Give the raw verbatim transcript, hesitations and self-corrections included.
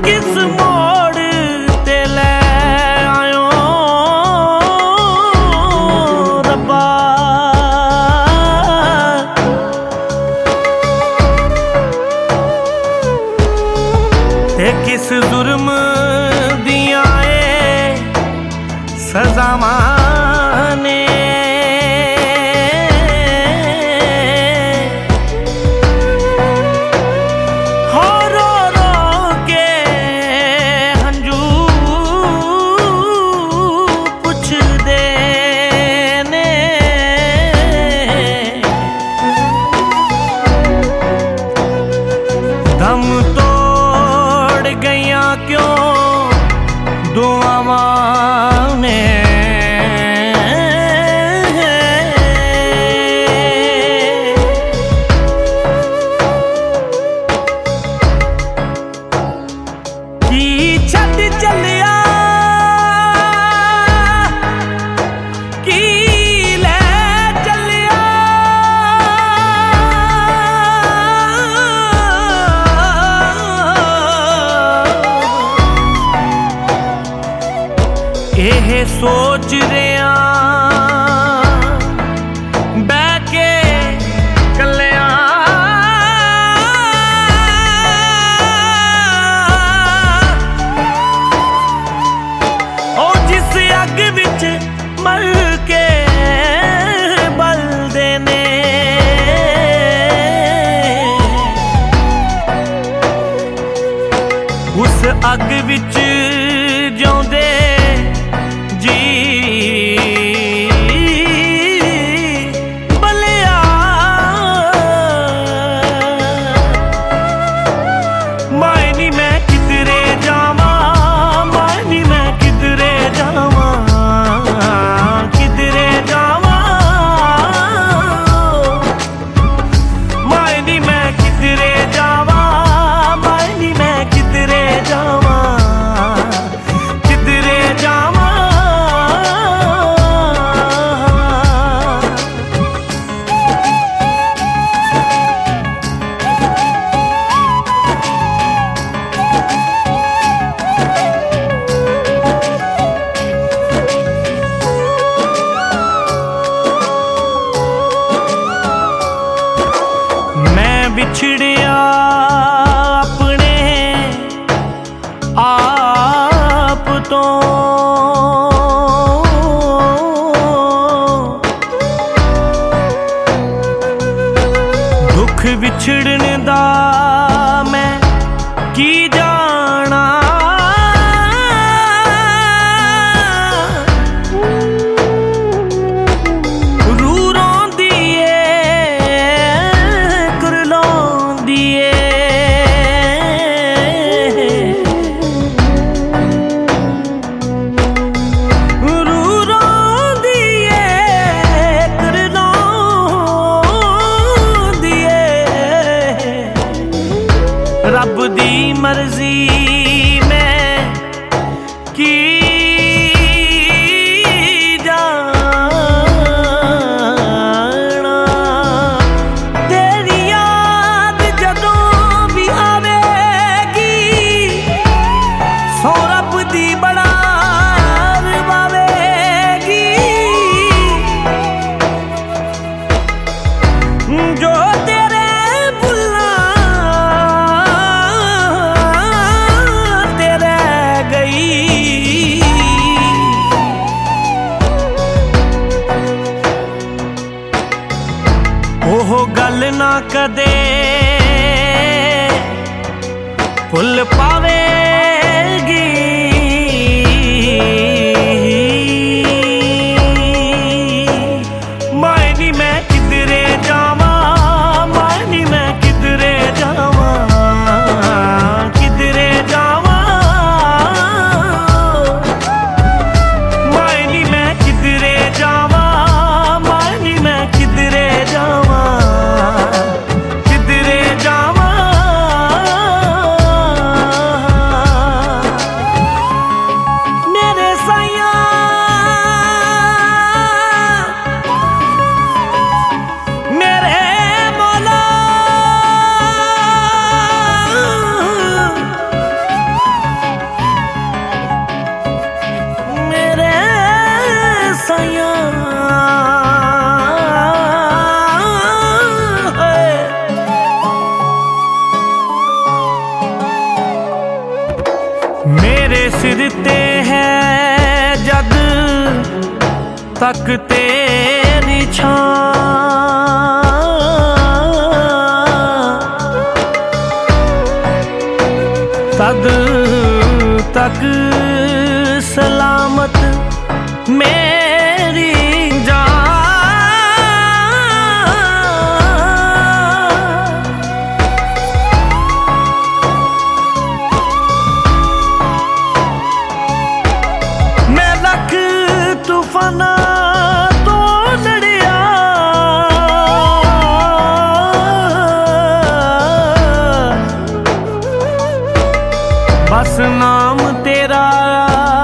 किस मोड़ ते लै आयो रब्बा। ते किस जुर्म दियां ए सज़ावां ने दम तोड़ गया क्यों दुआवां ने। की छट चलिया की ले चलिया एह सोच रिया बह के कलिया ओ जिस अग विच मर के बलदे ने। उस अग विच जिउंदे जी बलिया मायनी मैं किधरे जावां, मायनी मैं किधरे जावां, किधरे जावां मायनी मैं किधरे जावां, मायनी मैं किधरे जावां, किधरे जावां। मैं बिछड़िया अपने आप तो, दुख बिछड़न दा मैं की जाना। रू रोंदी ए करलौंदी ए, रू रोंदी ए करलौंदी ए। रब दी मर्जी मैं की जाना। तेरी याद जदों भी आवेगी सौ रब दी बड़ा रवावेगी। जो तेरे बुल्ला तेरे गई, ओह गल ना कदे भुल पावेगी। मायनी मैं किधरे जावां, मायनी मैं किधरे जावां, किधरे जावां मायनी मैं किधरे जावां, मायनी मैं किधरे जावां, किधरे जावां। तेरे सिर ते है जद तक तेरी छां, तद तक सलामत मेरी जान। मैं लख तूफाना तो लड़िया, बस नाम तेरा